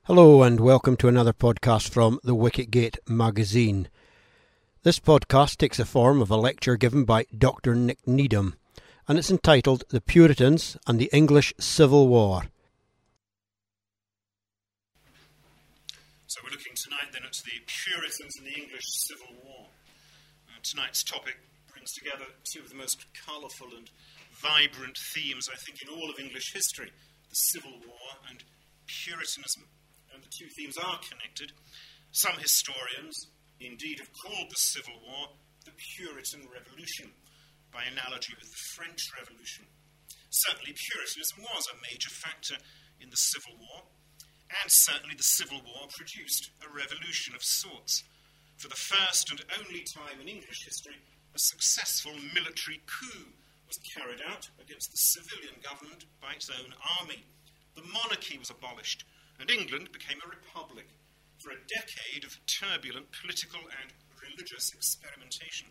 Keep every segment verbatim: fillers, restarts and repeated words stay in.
Hello and welcome to another podcast from the Wicketgate magazine. This podcast takes the form of a lecture given by Doctor Nick Needham, and it's entitled The Puritans and the English Civil War. So we're looking tonight then at the Puritans and the English Civil War. Uh, tonight's topic brings together two of the most colourful and vibrant themes, I think, in all of English history, the Civil War and Puritanism. And the two themes are connected. Some historians, indeed, have called the Civil War the Puritan Revolution, by analogy with the French Revolution. Certainly, Puritanism was a major factor in the Civil War, and certainly the Civil War produced a revolution of sorts. For the first and only time in English history, a successful military coup was carried out against the civilian government by its own army. The monarchy was abolished, and England became a republic for a decade of turbulent political and religious experimentation.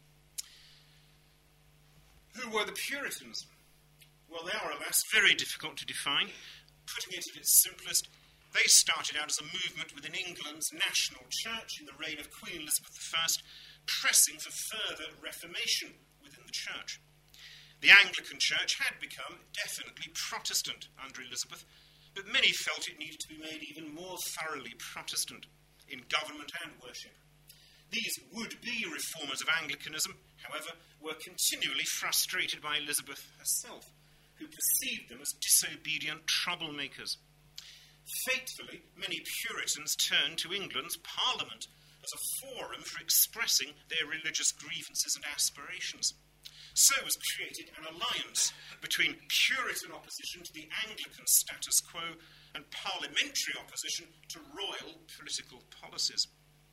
Who were the Puritans? Well, they are, alas, very difficult to define. Putting it at its simplest, they started out as a movement within England's national church in the reign of Queen Elizabeth the First, pressing for further reformation within the church. The Anglican Church had become definitely Protestant under Elizabeth, but many felt it needed to be made even more thoroughly Protestant in government and worship. These would-be reformers of Anglicanism, however, were continually frustrated by Elizabeth herself, who perceived them as disobedient troublemakers. Fatefully, many Puritans turned to England's Parliament as a forum for expressing their religious grievances and aspirations. So was created an alliance between Puritan opposition to the Anglican status quo and parliamentary opposition to royal political policies.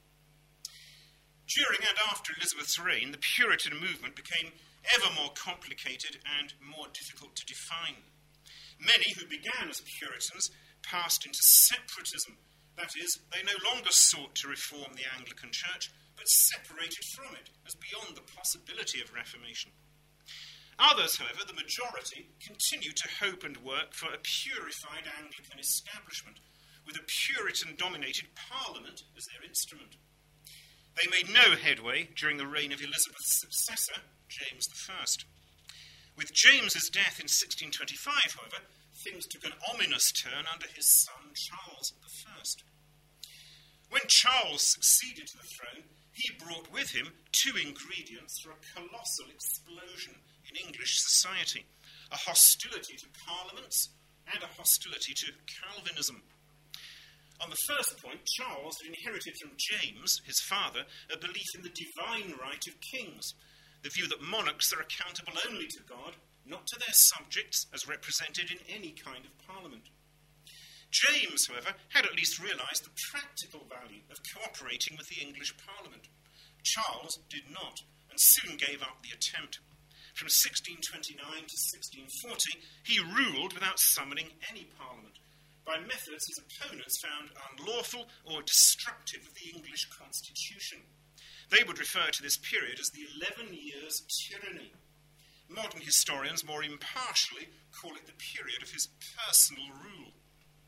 During and after Elizabeth's reign, the Puritan movement became ever more complicated and more difficult to define. Many who began as Puritans passed into separatism. That is, they no longer sought to reform the Anglican Church, but separated from it as beyond the possibility of reformation. Others, however, the majority, continued to hope and work for a purified Anglican establishment, with a Puritan-dominated Parliament as their instrument. They made no headway during the reign of Elizabeth's successor, James the First. With James's death in sixteen twenty-five, however, things took an ominous turn under his son Charles the First. When Charles succeeded to the throne, he brought with him two ingredients for a colossal explosion in English society: a hostility to parliaments and a hostility to Calvinism. On the first point, Charles had inherited from James, his father, a belief in the divine right of kings, the view that monarchs are accountable only to God, not to their subjects as represented in any kind of parliament. James, however, had at least realised the practical value of cooperating with the English Parliament. Charles did not, and soon gave up the attempt. From sixteen twenty-nine to sixteen forty, he ruled without summoning any parliament, by methods his opponents found unlawful or destructive of the English constitution. They would refer to this period as the Eleven Years' Tyranny. Modern historians more impartially call it the period of his personal rule.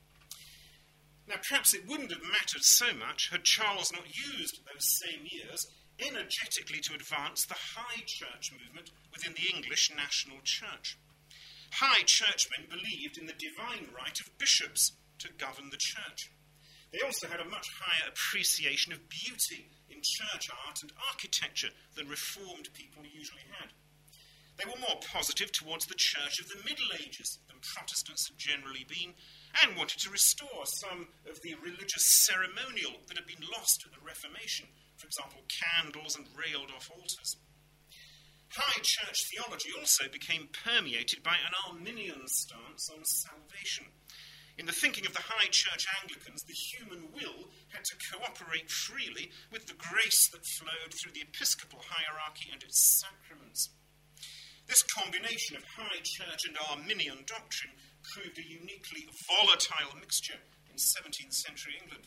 Now, perhaps it wouldn't have mattered so much had Charles not used those same years energetically to advance the High Church movement within the English national church. High Churchmen believed in the divine right of bishops to govern the church. They also had a much higher appreciation of beauty in church art and architecture than Reformed people usually had. They were more positive towards the church of the Middle Ages than Protestants had generally been, and wanted to restore some of the religious ceremonial that had been lost at the Reformation, for example, candles and railed-off altars. High Church theology also became permeated by an Arminian stance on salvation. In the thinking of the High Church Anglicans, the human will had to cooperate freely with the grace that flowed through the episcopal hierarchy and its sacraments. This combination of High Church and Arminian doctrine proved a uniquely volatile mixture in seventeenth century England.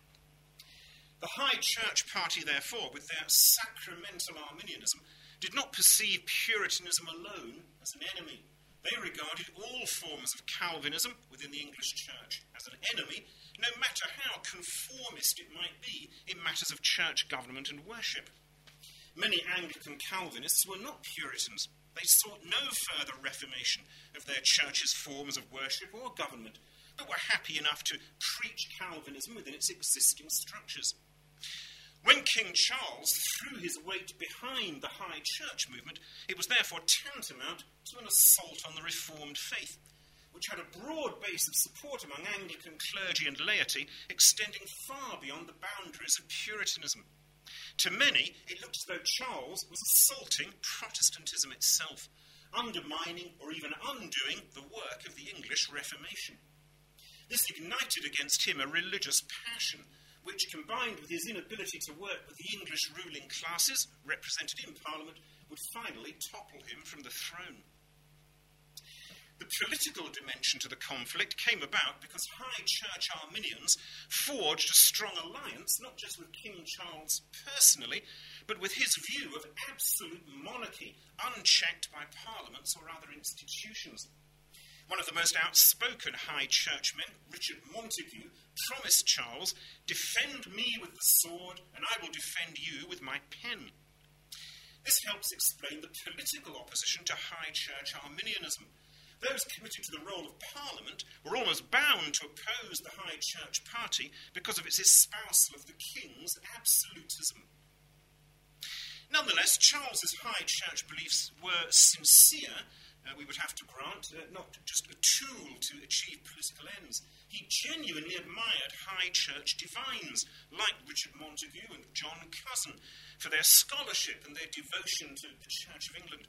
The High Church party, therefore, with their sacramental Arminianism, did not perceive Puritanism alone as an enemy. They regarded all forms of Calvinism within the English church as an enemy, no matter how conformist it might be in matters of church government and worship. Many Anglican Calvinists were not Puritans. They sought no further reformation of their church's forms of worship or government, but were happy enough to preach Calvinism within its existing structures. When King Charles threw his weight behind the High Church movement, it was therefore tantamount to an assault on the Reformed faith, which had a broad base of support among Anglican clergy and laity, extending far beyond the boundaries of Puritanism. To many, it looked as though Charles was assaulting Protestantism itself, undermining or even undoing the work of the English Reformation. This ignited against him a religious passion, which, combined with his inability to work with the English ruling classes represented in Parliament, would finally topple him from the throne. The political dimension to the conflict came about because High Church Arminians forged a strong alliance, not just with King Charles personally, but with his view of absolute monarchy, unchecked by parliaments or other institutions. One of the most outspoken High Churchmen, Richard Montague, promised Charles, "Defend me with the sword, and I will defend you with my pen." This helps explain the political opposition to High Church Arminianism. Those committed to the role of Parliament were almost bound to oppose the High Church party because of its espousal of the King's absolutism. Nonetheless, Charles's High Church beliefs were sincere, uh, we would have to grant, uh, not just a tool to achieve political ends. He genuinely admired High Church divines like Richard Montague and John Cuson for their scholarship and their devotion to the Church of England.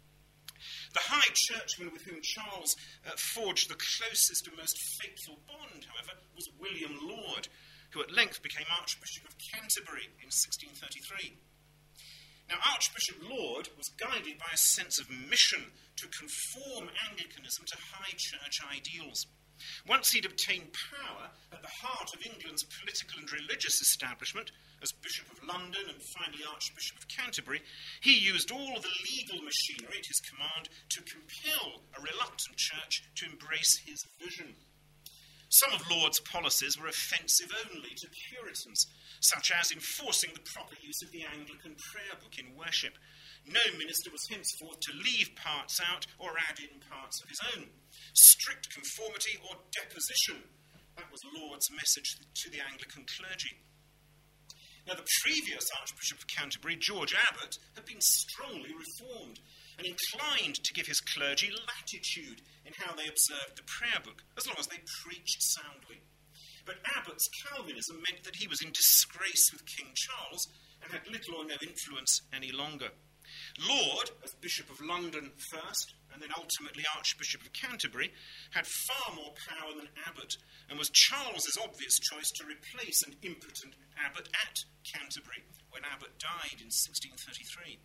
The High Churchman with whom Charles uh, forged the closest and most faithful bond, however, was William Laud, who at length became Archbishop of Canterbury in sixteen thirty-three. Now, Archbishop Laud was guided by a sense of mission to conform Anglicanism to High Church ideals. Once he'd obtained power at the heart of England's political and religious establishment, as Bishop of London and finally Archbishop of Canterbury, he used all the legal machinery at his command to compel a reluctant church to embrace his vision. Some of Laud's policies were offensive only to Puritans, such as enforcing the proper use of the Anglican prayer book in worship. No minister was henceforth to leave parts out or add in parts of his own. Strict conformity or deposition. That was Laud's message to the Anglican clergy. Now, the previous Archbishop of Canterbury, George Abbot, had been strongly reformed and inclined to give his clergy latitude in how they observed the prayer book, as long as they preached soundly. But Abbot's Calvinism meant that he was in disgrace with King Charles and had little or no influence any longer. Laud, as Bishop of London first, and then ultimately Archbishop of Canterbury, had far more power than Abbot, and was Charles's obvious choice to replace an impotent Abbot at Canterbury when Abbot died in sixteen thirty-three.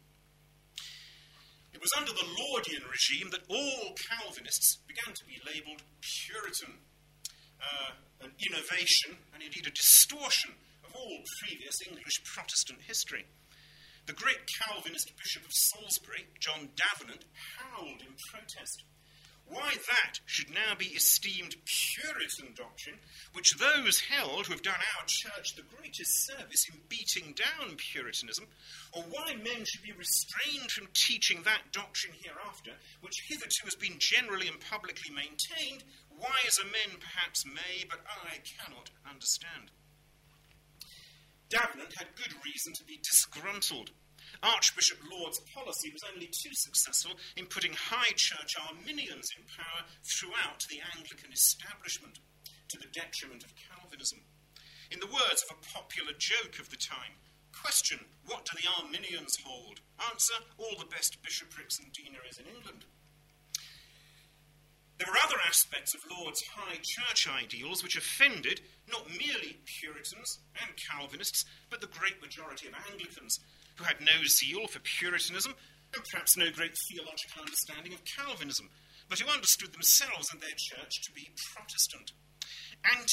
It was under the Laudian regime that all Calvinists began to be labelled Puritan, uh, an innovation and indeed a distortion of all previous English Protestant history. The great Calvinist Bishop of Salisbury, John Davenant, howled in protest. Why that should now be esteemed Puritan doctrine, which those held who have done our church the greatest service in beating down Puritanism, or why men should be restrained from teaching that doctrine hereafter, which hitherto has been generally and publicly maintained, wiser men perhaps may, but I cannot understand. Davenant had good reason to be disgruntled. Archbishop Laud's policy was only too successful in putting High Church Arminians in power throughout the Anglican establishment, to the detriment of Calvinism. In the words of a popular joke of the time, question, what do the Arminians hold? Answer, all the best bishoprics and deaneries in England. There were other aspects of Laud's High Church ideals which offended not merely Puritans and Calvinists, but the great majority of Anglicans, who had no zeal for Puritanism and perhaps no great theological understanding of Calvinism, but who understood themselves and their church to be Protestant.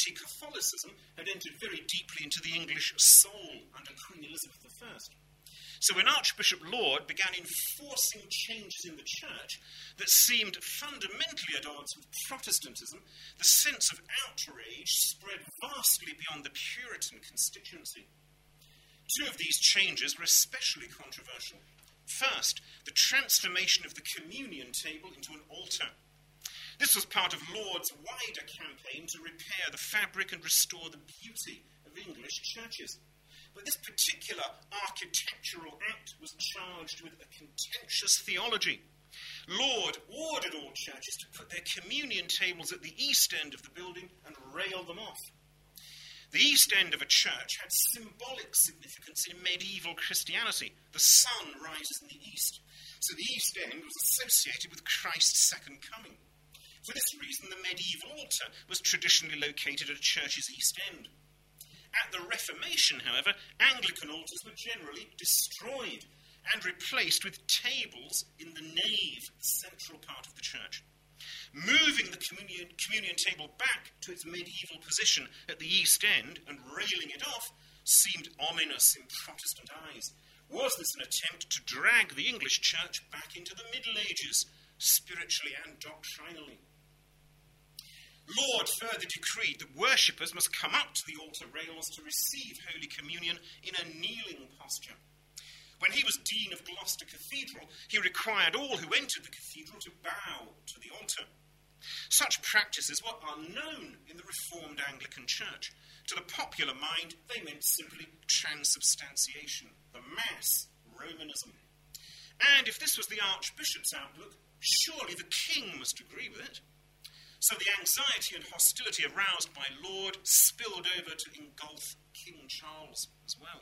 Anti-Catholicism had entered very deeply into the English soul under Queen Elizabeth the First. So when Archbishop Laud began enforcing changes in the church that seemed fundamentally at odds with Protestantism, the sense of outrage spread vastly beyond the Puritan constituency. Two of these changes were especially controversial. First, the transformation of the communion table into an altar. This was part of Laud's wider campaign to repair the fabric and restore the beauty of English churches. But this particular architectural act was charged with a contentious theology. Laud ordered all churches to put their communion tables at the east end of the building and rail them off. The east end of a church had symbolic significance in medieval Christianity. The sun rises in the east, so the east end was associated with Christ's second coming. For this reason, the medieval altar was traditionally located at a church's east end. At the Reformation, however, Anglican altars were generally destroyed and replaced with tables in the nave, central part of the church. Moving the communion, communion table back to its medieval position at the east end and railing it off seemed ominous in Protestant eyes. Was this an attempt to drag the English church back into the Middle Ages, spiritually and doctrinally? Laud further decreed that worshippers must come up to the altar rails to receive Holy Communion in a kneeling posture. When he was Dean of Gloucester Cathedral, he required all who entered the cathedral to bow to the altar. Such practices were unknown in the Reformed Anglican Church. To the popular mind, they meant simply transubstantiation, the Mass, Romanism. And if this was the Archbishop's outlook, surely the king must agree with it. So the anxiety and hostility aroused by Laud spilled over to engulf King Charles as well.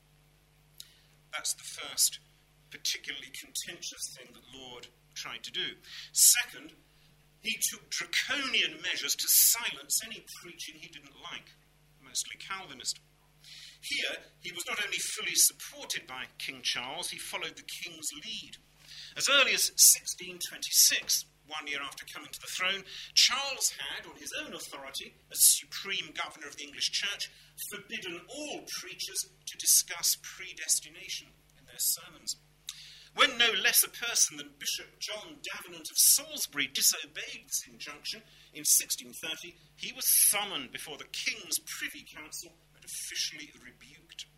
That's the first particularly contentious thing that Laud tried to do. Second, he took draconian measures to silence any preaching he didn't like, mostly Calvinist. Here, he was not only fully supported by King Charles, he followed the king's lead. As early as sixteen twenty-six, one year after coming to the throne, Charles had, on his own authority, as supreme governor of the English Church, forbidden all preachers to discuss predestination in their sermons. When no less a person than Bishop John Davenant of Salisbury disobeyed this injunction in sixteen thirty, he was summoned before the King's Privy Council and officially rebuked.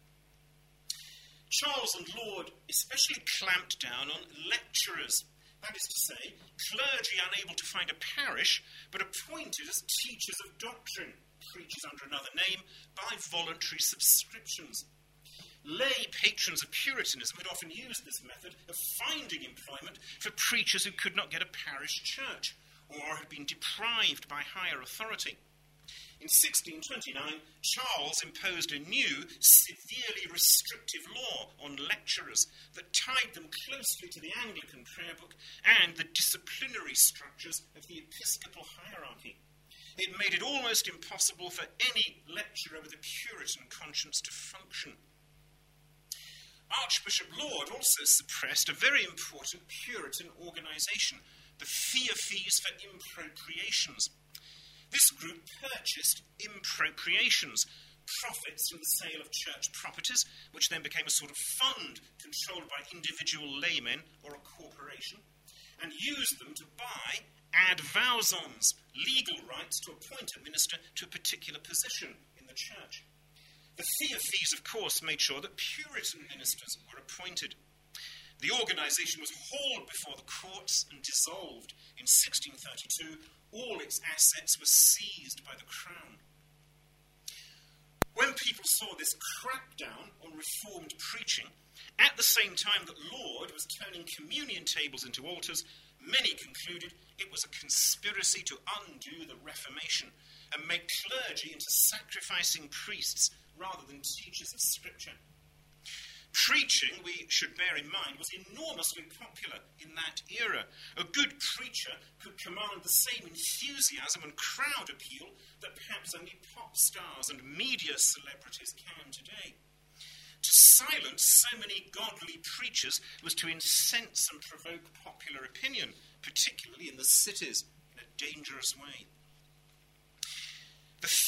Charles and Laud especially clamped down on lecturers. That is to say, clergy unable to find a parish, but appointed as teachers of doctrine, preachers under another name, by voluntary subscriptions. Lay patrons of Puritanism had often used this method of finding employment for preachers who could not get a parish church, or had been deprived by higher authority. In sixteen twenty-nine, Charles imposed a new, severely restrictive law on lecturers that tied them closely to the Anglican prayer book and the disciplinary structures of the episcopal hierarchy. It made it almost impossible for any lecturer with a Puritan conscience to function. Archbishop Laud also suppressed a very important Puritan organisation, the Feoffees for Impropriations. This group purchased impropriations, profits from the sale of church properties, which then became a sort of fund controlled by individual laymen or a corporation, and used them to buy ad vausons, legal rights to appoint a minister to a particular position in the church. The Feoffees, of course, made sure that Puritan ministers were appointed. The organisation was hauled before the courts and dissolved in sixteen thirty-two. All its assets were seized by the crown. When people saw this crackdown on reformed preaching, at the same time that Laud was turning communion tables into altars, many concluded it was a conspiracy to undo the Reformation and make clergy into sacrificing priests rather than teachers of Scripture. Preaching, we should bear in mind, was enormously popular in that era. A good preacher could command the same enthusiasm and crowd appeal that perhaps only pop stars and media celebrities can today. To silence so many godly preachers was to incense and provoke popular opinion, particularly in the cities, in a dangerous way. The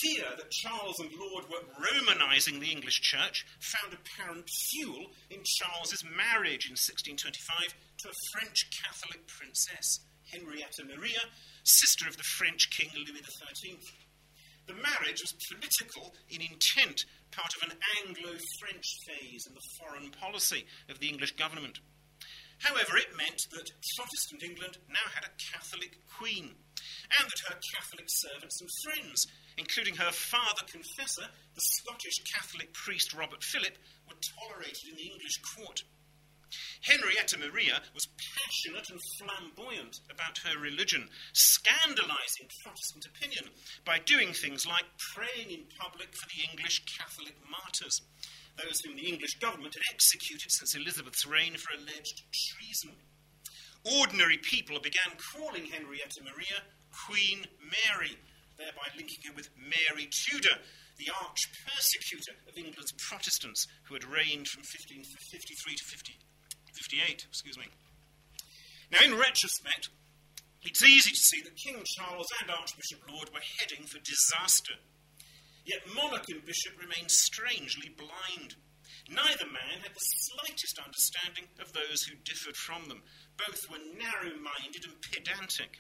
fear that Charles and Laud were Romanising the English church found apparent fuel in Charles's marriage in sixteen twenty-five to a French Catholic princess, Henrietta Maria, sister of the French King Louis the thirteenth. The marriage was political in intent, part of an Anglo-French phase in the foreign policy of the English government. However, it meant that Protestant England now had a Catholic queen, and that her Catholic servants and friends, including her father confessor, the Scottish Catholic priest Robert Philip, were tolerated in the English court. Henrietta Maria was passionate and flamboyant about her religion, scandalising Protestant opinion by doing things like praying in public for the English Catholic martyrs, those whom the English government had executed since Elizabeth's reign for alleged treason. Ordinary people began calling Henrietta Maria Queen Mary, thereby linking her with Mary Tudor, the arch-persecutor of England's Protestants, who had reigned from fifteen fifty-three to fifty-eight. Excuse me. Now, in retrospect, it's easy to see that King Charles and Archbishop Laud were heading for disaster. Yet monarch and bishop remained strangely blind. Neither man had the slightest understanding of those who differed from them. Both were narrow-minded and pedantic.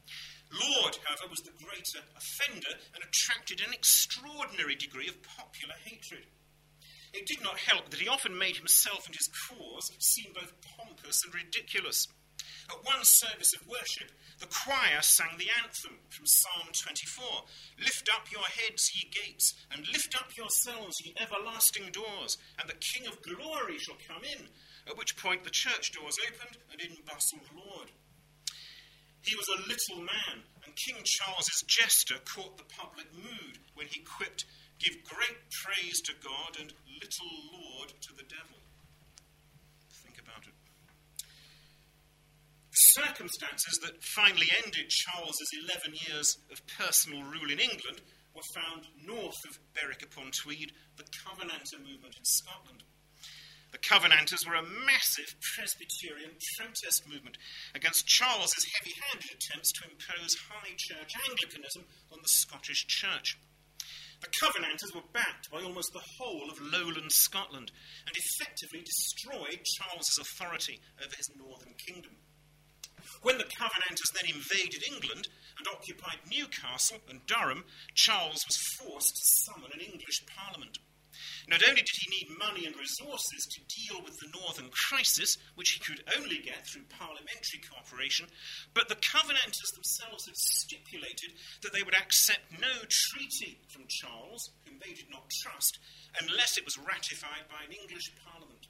Laud, however, was the greater offender and attracted an extraordinary degree of popular hatred. It did not help that he often made himself and his cause seem both pompous and ridiculous. At one service of worship, the choir sang the anthem from Psalm twenty-four, "Lift up your heads, ye gates, and lift up yourselves, ye everlasting doors, and the King of glory shall come in," at which point the church doors opened, and in bustled Laud. He was a little man, and King Charles's jester caught the public mood when he quipped, "Give great praise to God and little laud to the devil." Think about it. The circumstances that finally ended Charles's eleven years of personal rule in England were found north of Berwick-upon-Tweed, the Covenanter movement in Scotland. The Covenanters were a massive Presbyterian protest movement against Charles's heavy-handed attempts to impose high church Anglicanism on the Scottish church. The Covenanters were backed by almost the whole of lowland Scotland and effectively destroyed Charles's authority over his northern kingdom. When the Covenanters then invaded England and occupied Newcastle and Durham, Charles was forced to summon an English parliament. Not only did he need money and resources to deal with the northern crisis, which he could only get through parliamentary cooperation, but the Covenanters themselves had stipulated that they would accept no treaty from Charles, whom they did not trust, unless it was ratified by an English parliament.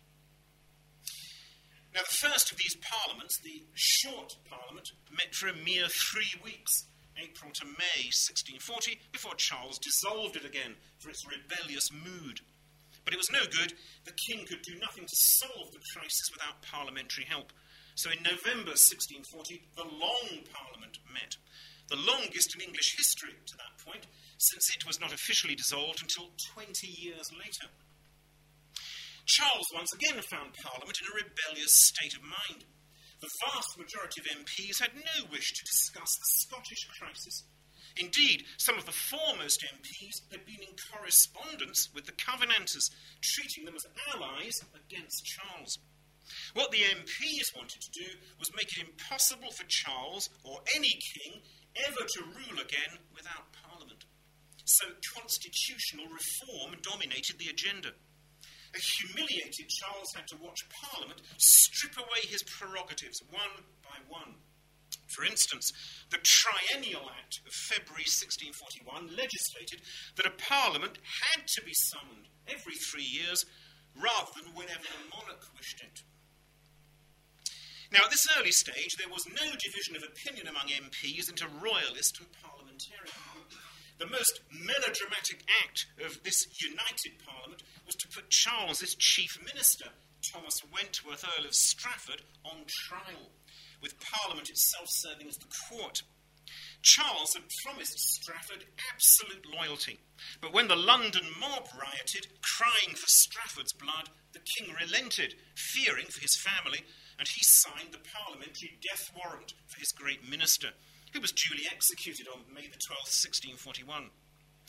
Now, the first of these parliaments, the Short Parliament, met for a mere three weeks, April to May sixteen forty, before Charles dissolved it again for its rebellious mood. But it was no good. The king could do nothing to solve the crisis without parliamentary help. So in November sixteen forty, the Long Parliament met, the longest in English history to that point, since it was not officially dissolved until twenty years later. Charles once again found Parliament in a rebellious state of mind. The vast majority of M Ps had no wish to discuss the Scottish crisis. Indeed, some of the foremost M Ps had been in correspondence with the Covenanters, treating them as allies against Charles. What the M Ps wanted to do was make it impossible for Charles, or any king, ever to rule again without Parliament. So constitutional reform dominated the agenda. A humiliated Charles had to watch Parliament strip away his prerogatives one by one. For instance, the Triennial Act of February sixteen forty-one legislated that a Parliament had to be summoned every three years rather than whenever the monarch wished it. Now, at this early stage, there was no division of opinion among M Ps into royalist and parliamentarian. The most melodramatic act of this united Parliament was to put Charles's chief minister, Thomas Wentworth, Earl of Strafford, on trial, with Parliament itself serving as the court. Charles had promised Strafford absolute loyalty, but when the London mob rioted, crying for Strafford's blood, the king relented, fearing for his family, and he signed the parliamentary death warrant for his great minister, who was duly executed on May the twelfth, sixteen forty-one.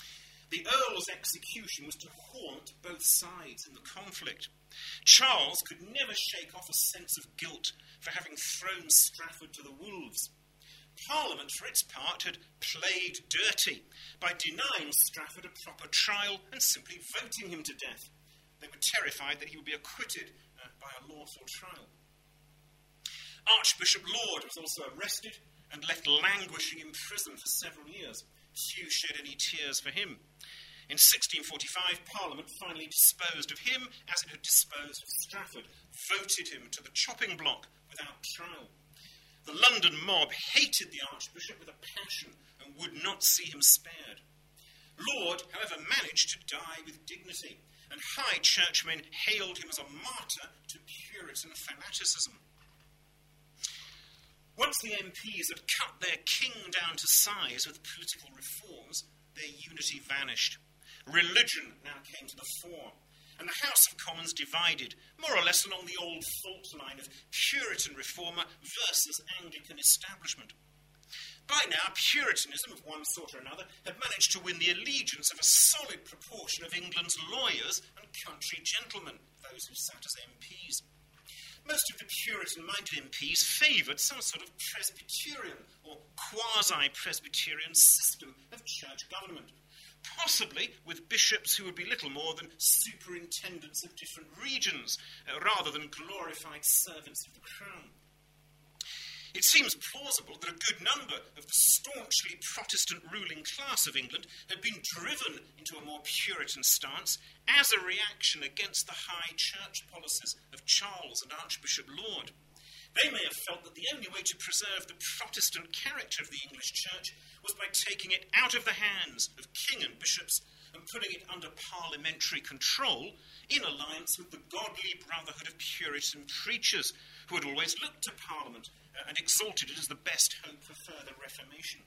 The Earl's execution was to haunt both sides in the conflict. Charles could never shake off a sense of guilt for having thrown Strafford to the wolves. Parliament, for its part, had played dirty by denying Strafford a proper trial and simply voting him to death. They were terrified that he would be acquitted uh, by a lawful trial. Archbishop Laud was also arrested and left languishing in prison for several years. Few shed any tears for him. In sixteen forty-five, Parliament finally disposed of him as it had disposed of Strafford, voted him to the chopping block without trial. The London mob hated the Archbishop with a passion and would not see him spared. Laud, however, managed to die with dignity, and high churchmen hailed him as a martyr to Puritan fanaticism. Once the M Ps had cut their king down to size with political reforms, their unity vanished. Religion now came to the fore, and the House of Commons divided, more or less along the old fault line of Puritan reformer versus Anglican establishment. By now, Puritanism of one sort or another had managed to win the allegiance of a solid proportion of England's lawyers and country gentlemen, those who sat as M Ps. Most of the Puritan-minded M Ps favoured some sort of Presbyterian or quasi-Presbyterian system of church government, possibly with bishops who would be little more than superintendents of different regions, uh, rather than glorified servants of the crown. It seems plausible that a good number of the staunchly Protestant ruling class of England had been driven into a more Puritan stance as a reaction against the high church policies of Charles and Archbishop Laud. They may have felt that the only way to preserve the Protestant character of the English church was by taking it out of the hands of king and bishops and putting it under parliamentary control in alliance with the godly brotherhood of Puritan preachers who had always looked to Parliament and exalted it as the best hope for further reformation.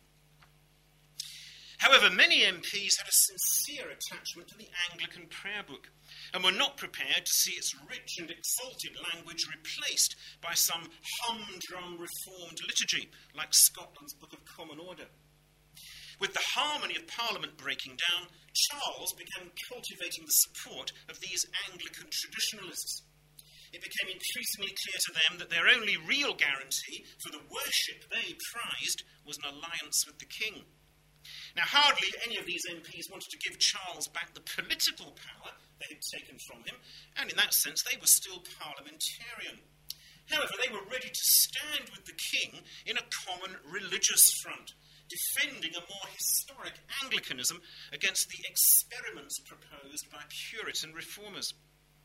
However, many M Ps had a sincere attachment to the Anglican prayer book and were not prepared to see its rich and exalted language replaced by some humdrum reformed liturgy like Scotland's Book of Common Order. With the harmony of Parliament breaking down, Charles began cultivating the support of these Anglican traditionalists. It became increasingly clear to them that their only real guarantee for the worship they prized was an alliance with the king. Now, hardly any of these M Ps wanted to give Charles back the political power they had taken from him, and in that sense they were still parliamentarian. However, they were ready to stand with the king in a common religious front, defending a more historic Anglicanism against the experiments proposed by Puritan reformers.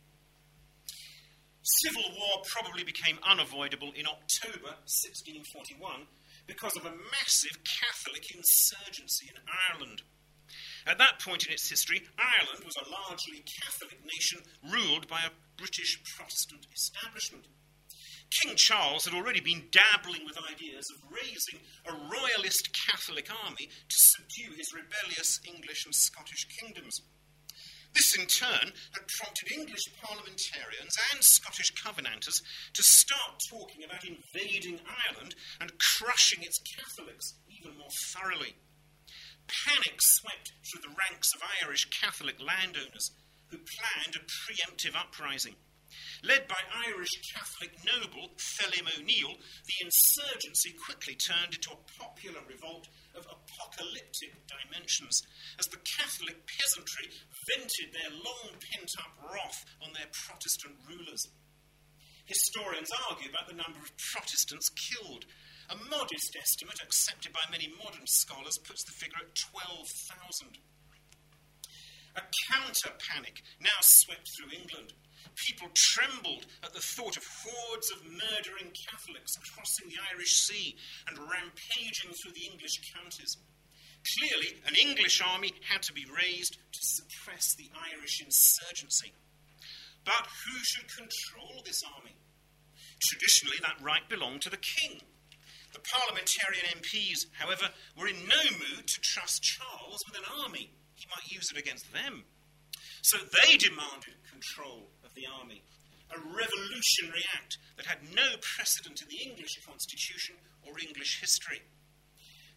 Civil war probably became unavoidable in October sixteen forty-one because of a massive Catholic insurgency in Ireland. At that point in its history, Ireland was a largely Catholic nation ruled by a British Protestant establishment. King Charles had already been dabbling with ideas of raising a royalist Catholic army to subdue his rebellious English and Scottish kingdoms. This, in turn, had prompted English parliamentarians and Scottish Covenanters to start talking about invading Ireland and crushing its Catholics even more thoroughly. Panic swept through the ranks of Irish Catholic landowners who planned a preemptive uprising. Led by Irish Catholic noble Phelim O'Neill, the insurgency quickly turned into a popular revolt of apocalyptic dimensions, as the Catholic peasantry vented their long pent-up wrath on their Protestant rulers. Historians argue about the number of Protestants killed. A modest estimate, accepted by many modern scholars, puts the figure at twelve thousand. A counter-panic now swept through England. People trembled at the thought of hordes of murdering Catholics crossing the Irish Sea and rampaging through the English counties. Clearly, an English army had to be raised to suppress the Irish insurgency. But who should control this army? Traditionally, that right belonged to the king. The parliamentarian M Ps, however, were in no mood to trust Charles with an army. He might use it against them. So they demanded control of the army, a revolutionary act that had no precedent in the English constitution or English history.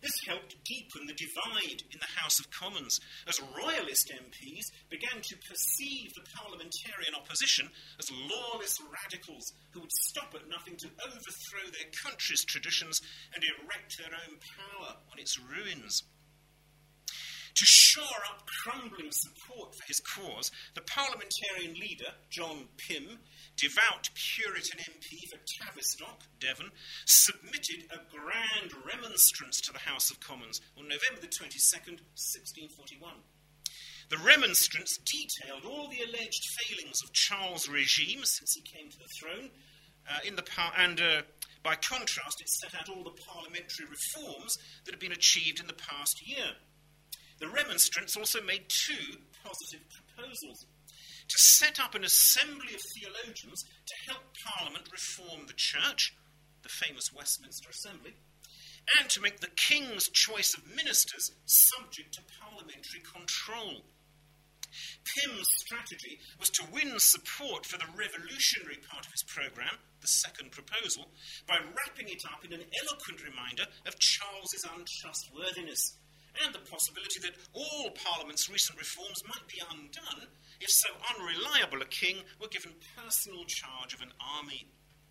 This helped deepen the divide in the House of Commons, as royalist M Ps began to perceive the parliamentarian opposition as lawless radicals who would stop at nothing to overthrow their country's traditions and erect their own power on its ruins. To shore up crumbling support for his cause, the parliamentarian leader, John Pym, devout Puritan M P for Tavistock, Devon, submitted a grand remonstrance to the House of Commons on November the twenty-second, sixteen forty-one. The remonstrance detailed all the alleged failings of Charles' regime since he came to the throne, uh, in the par- and uh, by contrast it set out all the parliamentary reforms that had been achieved in the past year. The remonstrance also made two positive proposals: to set up an assembly of theologians to help Parliament reform the Church, the famous Westminster Assembly, and to make the King's choice of ministers subject to parliamentary control. Pym's strategy was to win support for the revolutionary part of his programme, the second proposal, by wrapping it up in an eloquent reminder of Charles's untrustworthiness, and the possibility that all Parliament's recent reforms might be undone if so unreliable a king were given personal charge of an army.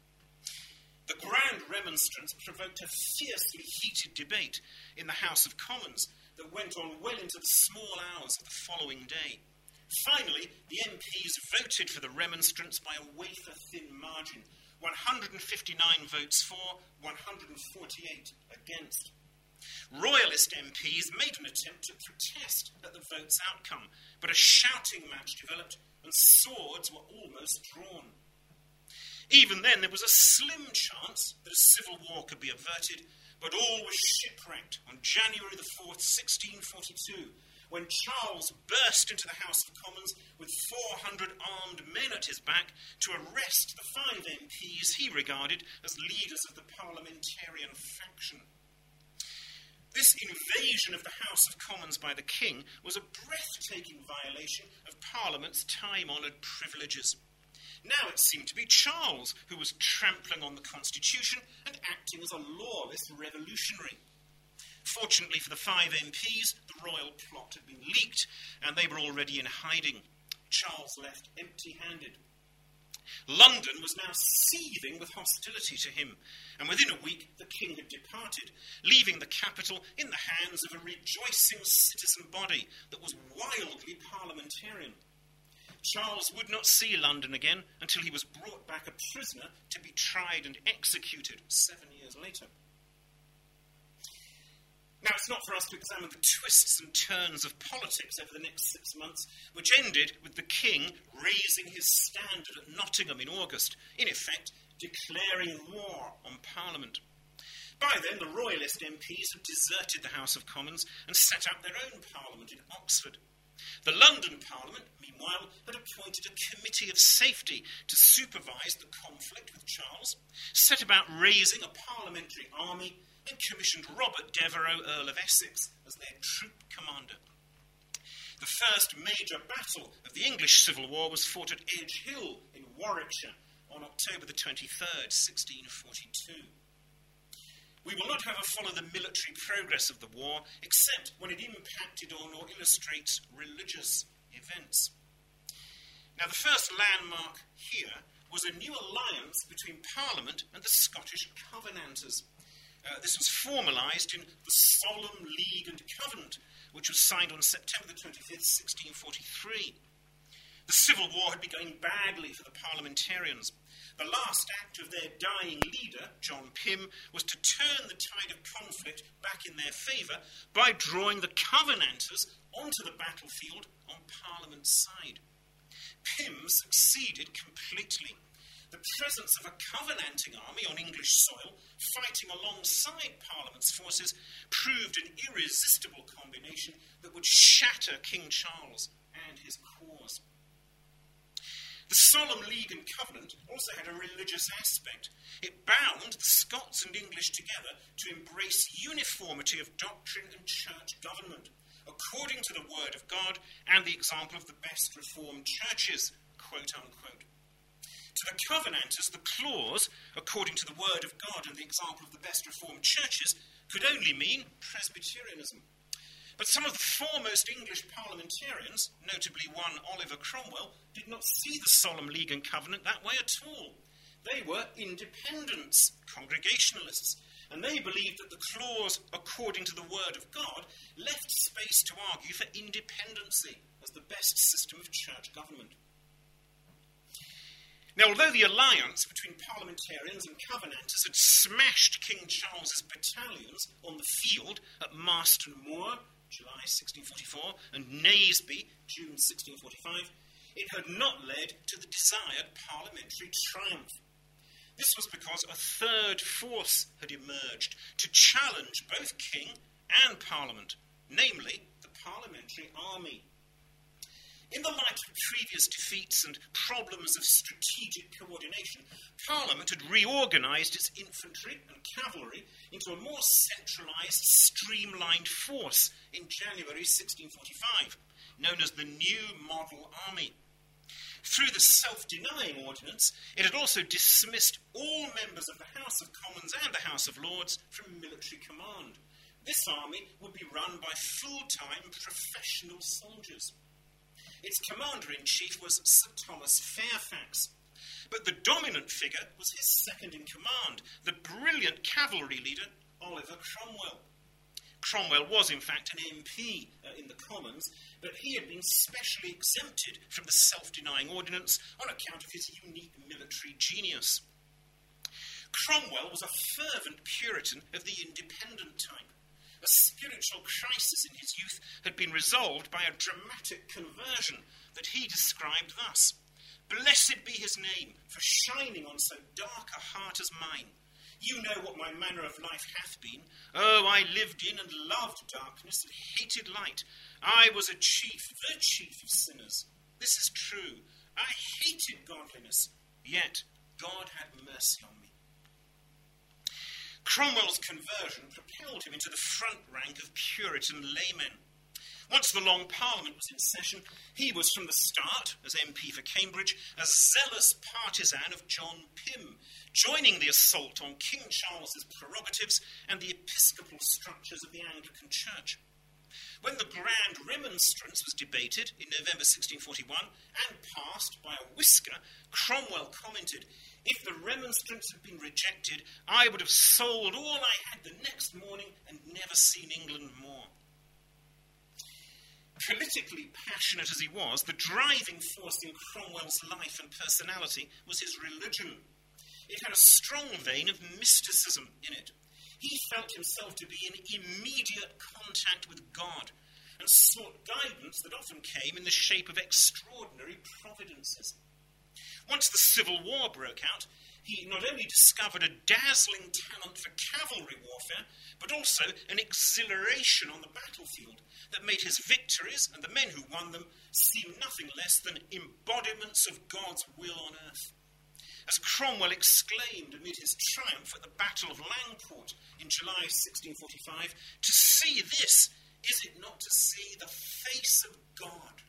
The grand remonstrance provoked a fiercely heated debate in the House of Commons that went on well into the small hours of the following day. Finally, the M Ps voted for the remonstrance by a wafer-thin margin, one hundred fifty-nine votes for, one hundred forty-eight against. Royalist M Ps made an attempt to protest at the vote's outcome, but a shouting match developed and swords were almost drawn. Even then, there was a slim chance that a civil war could be averted, but all was shipwrecked on January the fourth, sixteen forty-two, when Charles burst into the House of Commons with four hundred armed men at his back to arrest the five M Ps he regarded as leaders of the parliamentarian faction. This invasion of the House of Commons by the King was a breathtaking violation of Parliament's time-honoured privileges. Now it seemed to be Charles who was trampling on the Constitution and acting as a lawless revolutionary. Fortunately for the five M Ps, the royal plot had been leaked, and they were already in hiding. Charles left empty-handed. London was now seething with hostility to him, and within a week the king had departed, leaving the capital in the hands of a rejoicing citizen body that was wildly parliamentarian. Charles would not see London again until he was brought back a prisoner to be tried and executed seven years later. Now, it's not for us to examine the twists and turns of politics over the next six months, which ended with the king raising his standard at Nottingham in August, in effect declaring war on Parliament. By then, the royalist M Ps had deserted the House of Commons and set up their own Parliament in Oxford. The London Parliament, meanwhile, had appointed a committee of safety to supervise the conflict with Charles, set about raising a parliamentary army, and commissioned Robert Devereux, Earl of Essex, as their troop commander. The first major battle of the English Civil War was fought at Edge Hill in Warwickshire on October the twenty-third, sixteen forty-two. We will not, however, follow the military progress of the war, except when it impacted on or illustrates religious events. Now, the first landmark here was a new alliance between Parliament and the Scottish Covenanters. Uh, this was formalised in the Solemn League and Covenant, which was signed on September the twenty-fifth, sixteen forty-three. The Civil War had been going badly for the parliamentarians. The last act of their dying leader, John Pym, was to turn the tide of conflict back in their favour by drawing the Covenanters onto the battlefield on Parliament's side. Pym succeeded completely. The presence of a Covenanting army on English soil, fighting alongside Parliament's forces, proved an irresistible combination that would shatter King Charles and his cause. The Solemn League and Covenant also had a religious aspect. It bound the Scots and English together to embrace uniformity of doctrine and church government, according to the word of God and the example of the best reformed churches, quote unquote. To the Covenanters, the clause, according to the word of God and the example of the best Reformed churches, could only mean Presbyterianism. But some of the foremost English parliamentarians, notably one Oliver Cromwell, did not see the Solemn League and Covenant that way at all. They were independents, Congregationalists, and they believed that the clause, according to the word of God, left space to argue for independency as the best system of church government. Now, although the alliance between parliamentarians and Covenanters had smashed King Charles's battalions on the field at Marston Moor, July sixteen forty-four, and Naseby, June sixteen forty-five, it had not led to the desired parliamentary triumph. This was because a third force had emerged to challenge both king and parliament, namely the Parliamentary Army. In the light of previous defeats and problems of strategic coordination, Parliament had reorganised its infantry and cavalry into a more centralised, streamlined force in January sixteen forty-five, known as the New Model Army. Through the Self-Denying Ordinance, it had also dismissed all members of the House of Commons and the House of Lords from military command. This army would be run by full-time professional soldiers. Its commander-in-chief was Sir Thomas Fairfax, but the dominant figure was his second-in-command, the brilliant cavalry leader, Oliver Cromwell. Cromwell was, in fact, an M P uh, in the Commons, but he had been specially exempted from the Self-Denying Ordinance on account of his unique military genius. Cromwell was a fervent Puritan of the independent type. A spiritual crisis in his youth had been resolved by a dramatic conversion that he described thus: "Blessed be his name, for shining on so dark a heart as mine. You know what my manner of life hath been. Oh, I lived in and loved darkness and hated light. I was a chief, the chief of sinners. This is true. I hated godliness, yet God had mercy on me." Cromwell's conversion propelled him into the front rank of Puritan laymen. Once the Long Parliament was in session, he was from the start, as M P for Cambridge, a zealous partisan of John Pym, joining the assault on King Charles's prerogatives and the episcopal structures of the Anglican Church. When the Grand Remonstrance was debated in November sixteen forty-one and passed by a whisker, Cromwell commented, "If the remonstrance had been rejected, I would have sold all I had the next morning and never seen England more." Politically passionate as he was, the driving force in Cromwell's life and personality was his religion. It had a strong vein of mysticism in it. He felt himself to be in immediate contact with God and sought guidance that often came in the shape of extraordinary providences. Once the Civil War broke out, he not only discovered a dazzling talent for cavalry warfare, but also an exhilaration on the battlefield that made his victories and the men who won them seem nothing less than embodiments of God's will on earth. As Cromwell exclaimed amid his triumph at the Battle of Langport in July sixteen forty-five, "To see this, is it not to see the face of God?"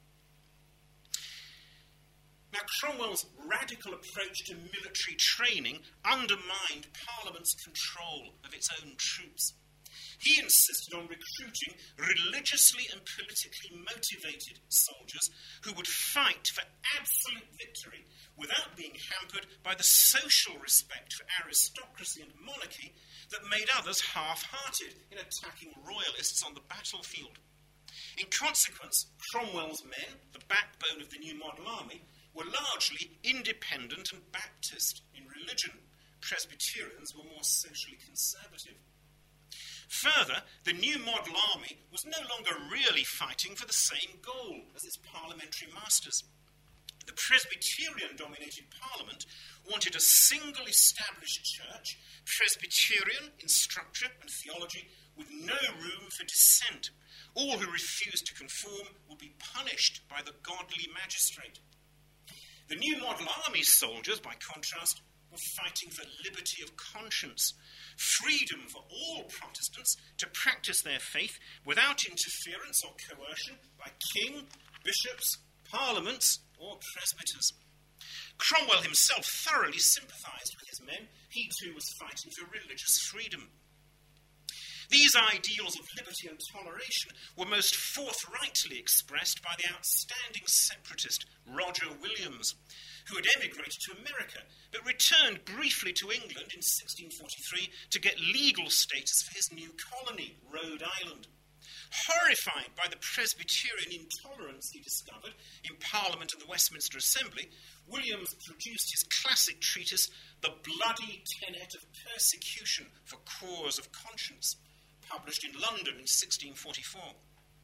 Now, Cromwell's radical approach to military training undermined Parliament's control of its own troops. He insisted on recruiting religiously and politically motivated soldiers who would fight for absolute victory without being hampered by the social respect for aristocracy and monarchy that made others half-hearted in attacking royalists on the battlefield. In consequence, Cromwell's men, the backbone of the New Model Army, were largely independent and Baptist in religion. Presbyterians were more socially conservative. Further, the New Model Army was no longer really fighting for the same goal as its parliamentary masters. The Presbyterian-dominated Parliament wanted a single established church, Presbyterian in structure and theology, with no room for dissent. All who refused to conform would be punished by the godly magistrate. The New Model Army soldiers, by contrast, were fighting for liberty of conscience, freedom for all Protestants to practice their faith without interference or coercion by king, bishops, parliaments, or presbyters. Cromwell himself thoroughly sympathised with his men. He too was fighting for religious freedom. These ideals of liberty and toleration were most forthrightly expressed by the outstanding separatist Roger Williams, who had emigrated to America, but returned briefly to England in sixteen forty-three to get legal status for his new colony, Rhode Island. Horrified by the Presbyterian intolerance he discovered in Parliament and the Westminster Assembly, Williams produced his classic treatise, The Bloody Tenet of Persecution for Cause of Conscience, published in London in sixteen forty-four.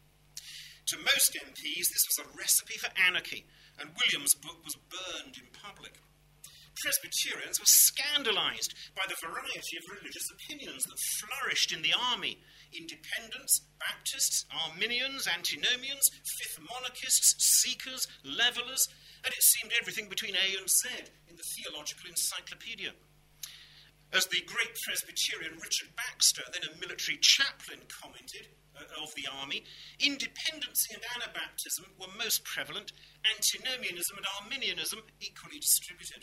To most M Ps, this was a recipe for anarchy, and Williams' book was burned in public. Presbyterians were scandalised by the variety of religious opinions that flourished in the army. Independents, Baptists, Arminians, Antinomians, Fifth Monarchists, Seekers, Levellers, and it seemed everything between A and Z in the Theological Encyclopedia. As the great Presbyterian Richard Baxter, then a military chaplain, commented uh, of the army, independency and Anabaptism were most prevalent, antinomianism and Arminianism equally distributed.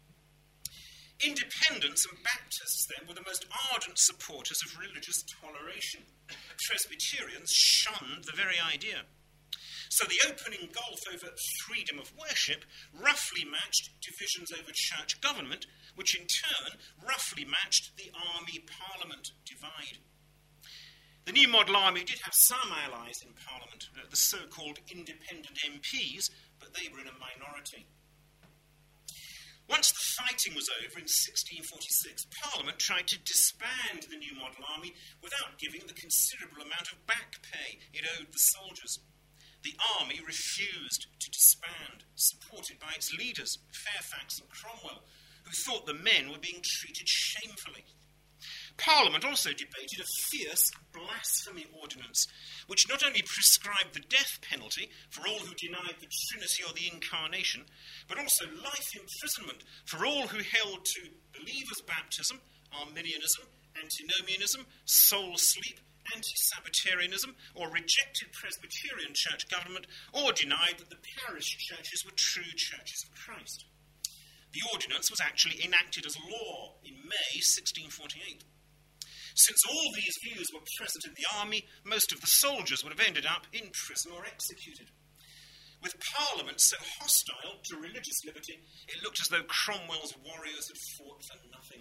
Independents and Baptists, then, were the most ardent supporters of religious toleration. Presbyterians shunned the very idea. So the opening gulf over freedom of worship roughly matched divisions over church government, which in turn roughly matched the army-parliament divide. The New Model Army did have some allies in Parliament, uh, the so-called independent M Ps, but they were in a minority. Once the fighting was over in sixteen forty-six, Parliament tried to disband the New Model Army without giving the considerable amount of back pay it owed the soldiers. The army refused to disband, supported by its leaders, Fairfax and Cromwell, who thought the men were being treated shamefully. Parliament also debated a fierce blasphemy ordinance, which not only prescribed the death penalty for all who denied the Trinity or the Incarnation, but also life imprisonment for all who held to believers' baptism, Arminianism, antinomianism, soul sleep, anti-Sabbatarianism, or rejected Presbyterian church government, or denied that the parish churches were true churches of Christ. The ordinance was actually enacted as law in May sixteen forty-eight. Since all these views were present in the army, most of the soldiers would have ended up in prison or executed. With Parliament so hostile to religious liberty, it looked as though Cromwell's warriors had fought for nothing.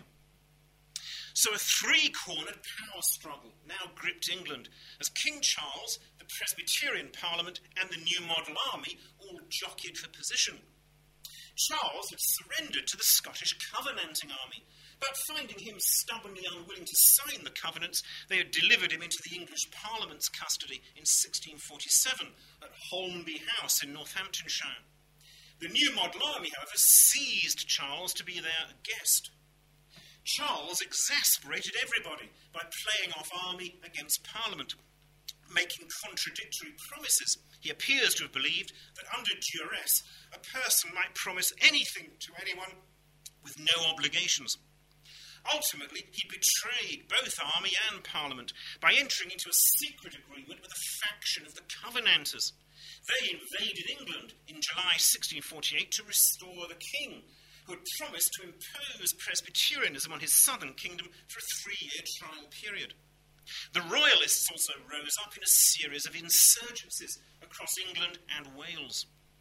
So a three-cornered power struggle now gripped England, as King Charles, the Presbyterian Parliament, and the New Model Army all jockeyed for position. Charles had surrendered to the Scottish Covenanting Army, but finding him stubbornly unwilling to sign the covenants, they had delivered him into the English Parliament's custody in sixteen forty-seven at Holmby House in Northamptonshire. The New Model Army, however, seized Charles to be their guest. Charles exasperated everybody by playing off army against Parliament, making contradictory promises. He appears to have believed that under duress, a person might promise anything to anyone with no obligations. Ultimately, he betrayed both army and Parliament by entering into a secret agreement with a faction of the Covenanters. They invaded England in July sixteen forty-eight to restore the king, who had promised to impose Presbyterianism on his southern kingdom for a three-year trial period. The Royalists also rose up in a series of insurgencies across England and Wales.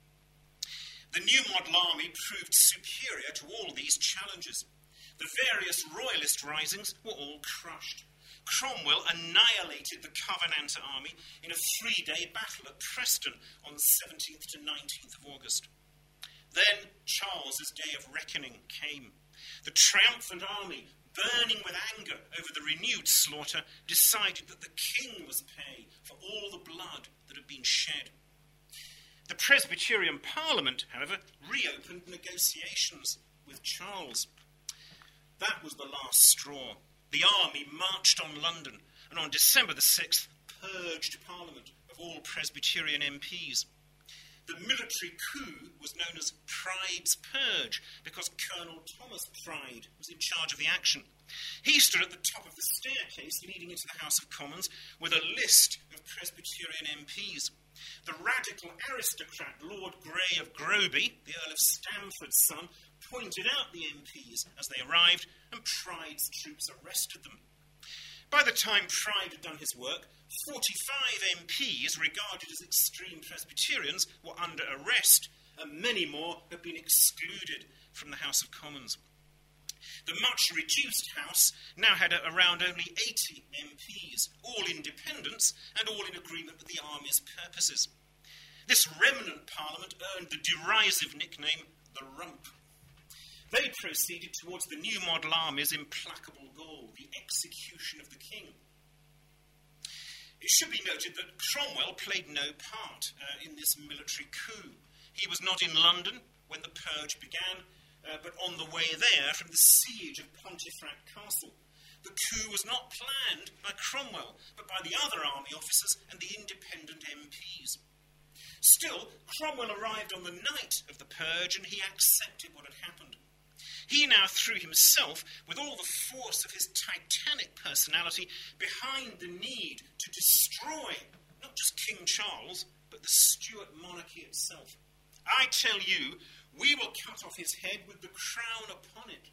The New Model Army proved superior to all these challenges. The various Royalist risings were all crushed. Cromwell annihilated the Covenanter army in a three-day battle at Preston on the seventeenth to nineteenth of August. Then Charles's day of reckoning came. The triumphant army, burning with anger over the renewed slaughter, decided that the king must pay for all the blood that had been shed. The Presbyterian Parliament, however, reopened negotiations with Charles. That was the last straw. The army marched on London and on December the sixth purged Parliament of all Presbyterian M Ps. The military coup was known as Pride's Purge because Colonel Thomas Pride was in charge of the action. He stood at the top of the staircase leading into the House of Commons with a list of Presbyterian M Ps. The radical aristocrat Lord Grey of Groby, the Earl of Stamford's son, pointed out the M Ps as they arrived, and Pryde's troops arrested them. By the time Pryde had done his work, forty-five M Ps regarded as extreme Presbyterians were under arrest, and many more had been excluded from the House of Commons. The much-reduced House now had around only eighty M Ps, all independents and all in agreement with the army's purposes. This remnant parliament earned the derisive nickname the Rump. They proceeded towards the new model army's implacable goal, the execution of the king. It should be noted that Cromwell played no part uh, in this military coup. He was not in London when the purge began, uh, but on the way there from the siege of Pontefract Castle. The coup was not planned by Cromwell, but by the other army officers and the independent M Ps. Still, Cromwell arrived on the night of the purge, and he accepted what had happened. He now threw himself, with all the force of his titanic personality, behind the need to destroy not just King Charles, but the Stuart monarchy itself. I tell you, we will cut off his head with the crown upon it.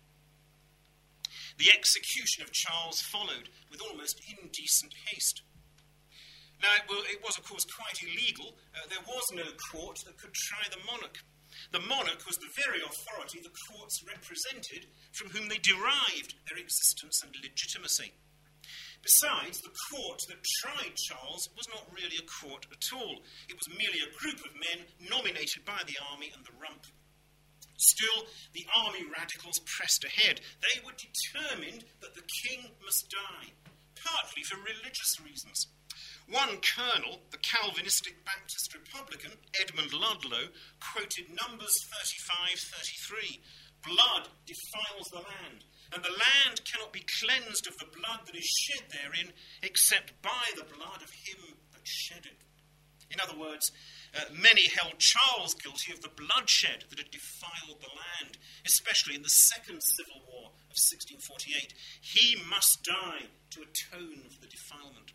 The execution of Charles followed with almost indecent haste. Now, it, will, it was, of course, quite illegal. Uh, there was no court that could try the monarch. The monarch was the very authority the courts represented, from whom they derived their existence and legitimacy. Besides, the court that tried Charles was not really a court at all. It was merely a group of men nominated by the army and the Rump. Still, the army radicals pressed ahead. They were determined that the king must die, partly for religious reasons. One colonel, the Calvinistic Baptist Republican, Edmund Ludlow, quoted Numbers thirty-five thirty-three. Blood defiles the land, and the land cannot be cleansed of the blood that is shed therein, except by the blood of him that shed it. In other words, uh, many held Charles guilty of the bloodshed that had defiled the land, especially in the Second Civil War of sixteen forty-eight. He must die to atone for the defilement.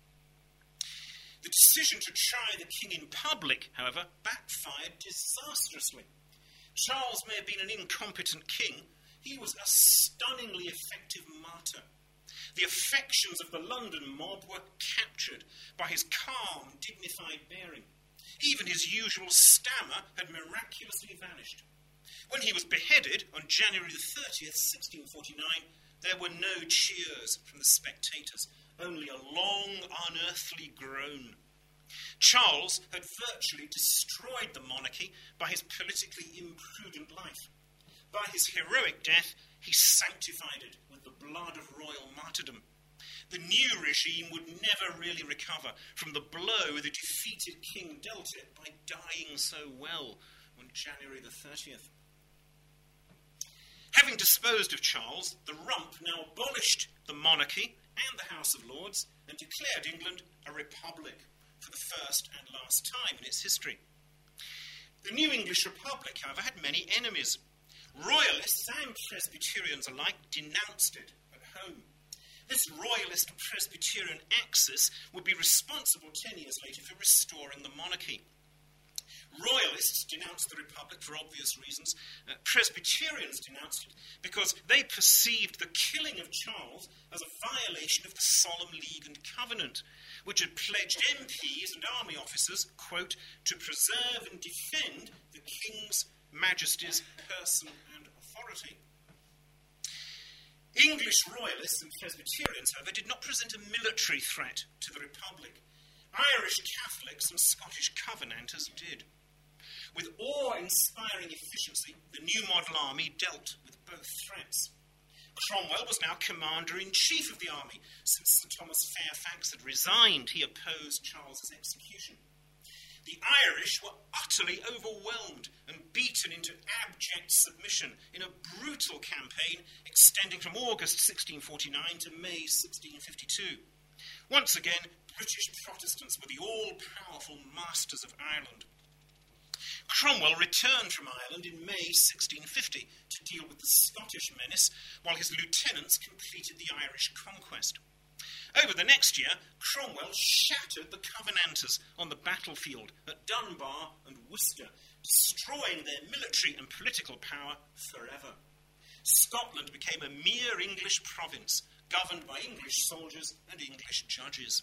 The decision to try the king in public, however, backfired disastrously. Charles may have been an incompetent king. He was a stunningly effective martyr. The affections of the London mob were captured by his calm, dignified bearing. Even his usual stammer had miraculously vanished. When he was beheaded on January the thirtieth, sixteen forty-nine, there were no cheers from the spectators, only a long, unearthly groan. Charles had virtually destroyed the monarchy by his politically imprudent life. By his heroic death, he sanctified it with the blood of royal martyrdom. The new regime would never really recover from the blow the defeated king dealt it by dying so well on January the thirtieth. Having disposed of Charles, the Rump now abolished the monarchy and the House of Lords and declared England a republic for the first and last time in its history. The new English republic, however, had many enemies. Royalists and Presbyterians alike denounced it at home. This royalist Presbyterian axis would be responsible ten years later for restoring the monarchy. Royalists denounced the Republic for obvious reasons. Uh, Presbyterians denounced it because they perceived the killing of Charles as a violation of the Solemn League and Covenant, which had pledged M Ps and army officers, quote, to preserve and defend the King's Majesty's person and authority. English Royalists and Presbyterians, however, did not present a military threat to the Republic. Irish Catholics and Scottish Covenanters did. With awe-inspiring efficiency, the new model army dealt with both threats. Cromwell was now commander-in-chief of the army. Since Sir Thomas Fairfax had resigned, he opposed Charles's execution. The Irish were utterly overwhelmed and beaten into abject submission in a brutal campaign extending from August sixteen forty-nine to May sixteen fifty-two. Once again, British Protestants were the all-powerful masters of Ireland. Cromwell returned from Ireland in May sixteen fifty to deal with the Scottish menace, while his lieutenants completed the Irish conquest. Over the next year, Cromwell shattered the Covenanters on the battlefield at Dunbar and Worcester, destroying their military and political power forever. Scotland became a mere English province, governed by English soldiers and English judges.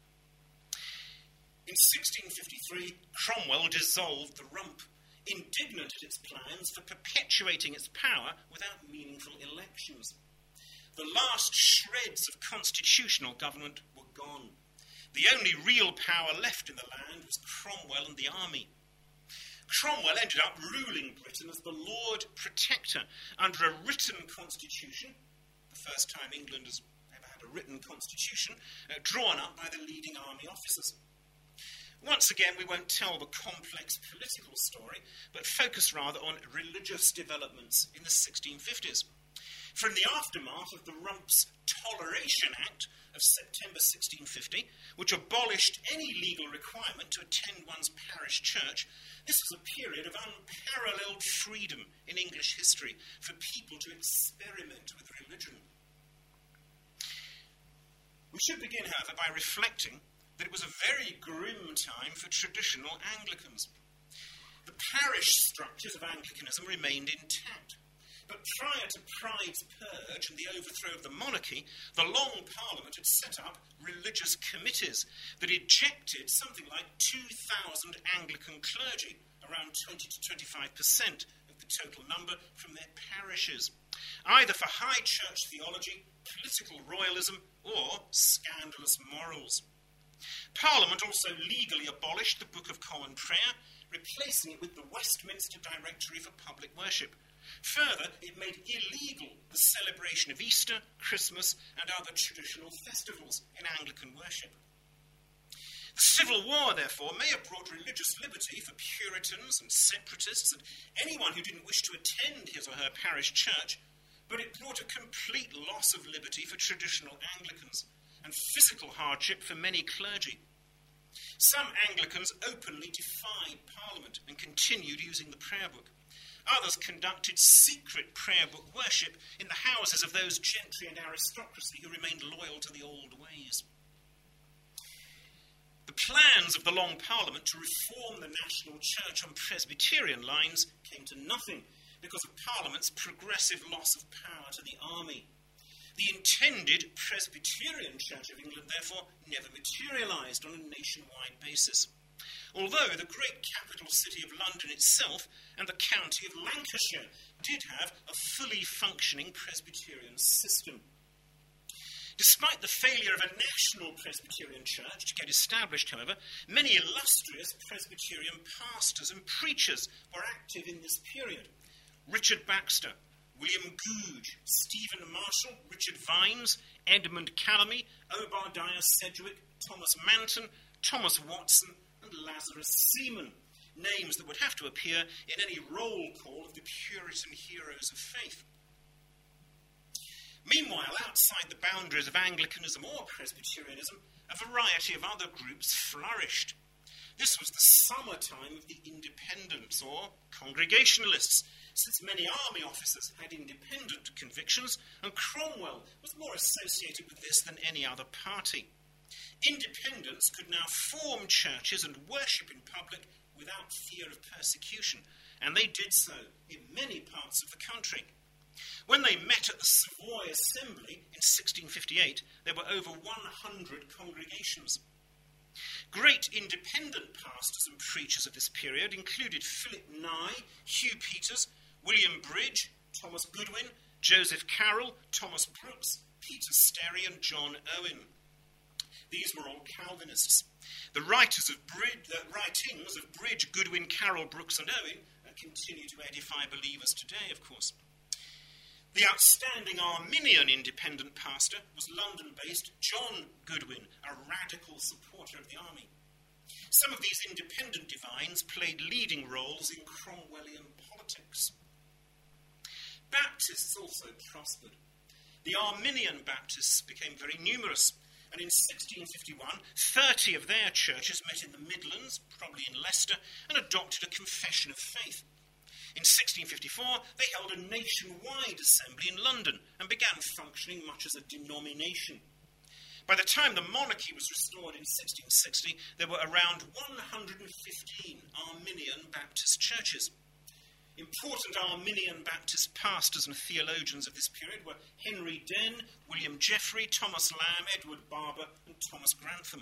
In sixteen fifty-three, Cromwell dissolved the Rump, indignant at its plans for perpetuating its power without meaningful elections. The last shreds of constitutional government were gone. The only real power left in the land was Cromwell and the army. Cromwell ended up ruling Britain as the Lord Protector under a written constitution, the first time England has ever had a written constitution, uh, drawn up by the leading army officers. Once again, we won't tell the complex political story, but focus rather on religious developments in the sixteen fifties. From the aftermath of the Rump's Toleration Act of September sixteen fifty, which abolished any legal requirement to attend one's parish church, this was a period of unparalleled freedom in English history for people to experiment with religion. We should begin, however, by reflecting that it was a very grim time for traditional Anglicans. The parish structures of Anglicanism remained intact. But prior to Pride's Purge and the overthrow of the monarchy, the Long Parliament had set up religious committees that ejected something like two thousand Anglican clergy, around twenty to twenty-five percent of the total number, from their parishes, either for high church theology, political royalism, or scandalous morals. Parliament also legally abolished the Book of Common Prayer, replacing it with the Westminster Directory for Public Worship. Further, it made illegal the celebration of Easter, Christmas, and other traditional festivals in Anglican worship. The Civil War, therefore, may have brought religious liberty for Puritans and separatists and anyone who didn't wish to attend his or her parish church, but it brought a complete loss of liberty for traditional Anglicans and physical hardship for many clergy. Some Anglicans openly defied Parliament and continued using the prayer book. Others conducted secret prayer book worship in the houses of those gentry and aristocracy who remained loyal to the old ways. The plans of the Long Parliament to reform the national church on Presbyterian lines came to nothing because of Parliament's progressive loss of power to the army. The intended Presbyterian Church of England, therefore, never materialised on a nationwide basis, although the great capital city of London itself and the county of Lancashire did have a fully functioning Presbyterian system. Despite the failure of a national Presbyterian church to get established, however, many illustrious Presbyterian pastors and preachers were active in this period. Richard Baxter, William Goode, Stephen Marshall, Richard Vines, Edmund Calamy, Obadiah Sedgwick, Thomas Manton, Thomas Watson, and Lazarus Seaman, names that would have to appear in any roll call of the Puritan heroes of faith. Meanwhile, outside the boundaries of Anglicanism or Presbyterianism, a variety of other groups flourished. This was the summertime of the Independents, or Congregationalists, since many army officers had independent convictions, and Cromwell was more associated with this than any other party. Independents could now form churches and worship in public without fear of persecution, and they did so in many parts of the country. When they met at the Savoy Assembly in sixteen fifty-eight, there were over one hundred congregations. Great independent pastors and preachers of this period included Philip Nye, Hugh Peters, William Bridge, Thomas Goodwin, Joseph Carroll, Thomas Brooks, Peter Sterry, and John Owen. These were all Calvinists. The writers of Bridge, the writings of Bridge, Goodwin, Carroll, Brooks, and Owen continue to edify believers today, of course. The outstanding Arminian independent pastor was London-based John Goodwin, a radical supporter of the army. Some of these independent divines played leading roles in Cromwellian politics. Baptists also prospered. The Arminian Baptists became very numerous, and in sixteen fifty-one, thirty of their churches met in the Midlands, probably in Leicester, and adopted a confession of faith. In sixteen fifty-four, they held a nationwide assembly in London and began functioning much as a denomination. By the time the monarchy was restored in sixteen sixty, there were around one hundred fifteen Arminian Baptist churches. Important Arminian Baptist pastors and theologians of this period were Henry Denne, William Jeffrey, Thomas Lamb, Edward Barber, and Thomas Grantham.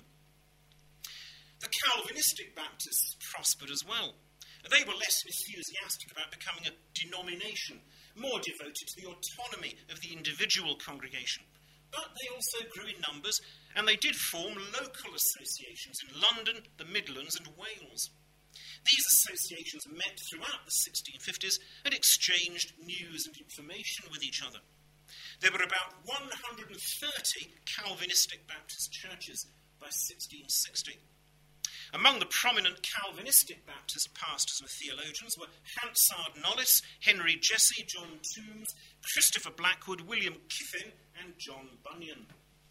The Calvinistic Baptists prospered as well. They were less enthusiastic about becoming a denomination, more devoted to the autonomy of the individual congregation. But they also grew in numbers, and they did form local associations in London, the Midlands, and Wales. These associations met throughout the sixteen fifties and exchanged news and information with each other. There were about one hundred thirty Calvinistic Baptist churches by sixteen sixty. Among the prominent Calvinistic Baptist pastors and theologians were Hansard Knollys, Henry Jesse, John Tombs, Christopher Blackwood, William Kiffin, and John Bunyan.